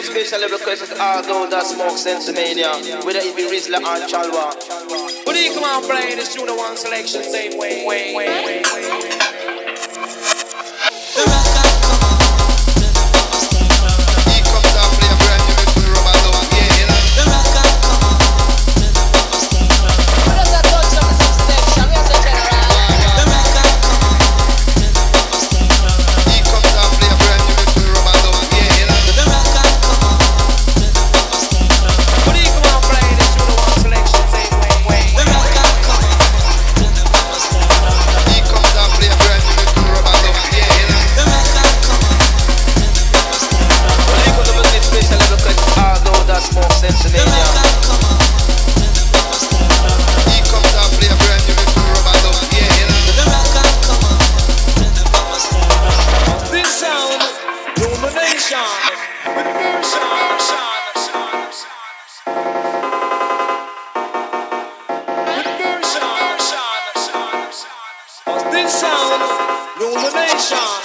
special request to all those that smoke Sensimania, whether it be Rizla or Chalwa. But you come on playing this Juno One selection same way. This sound, illumination.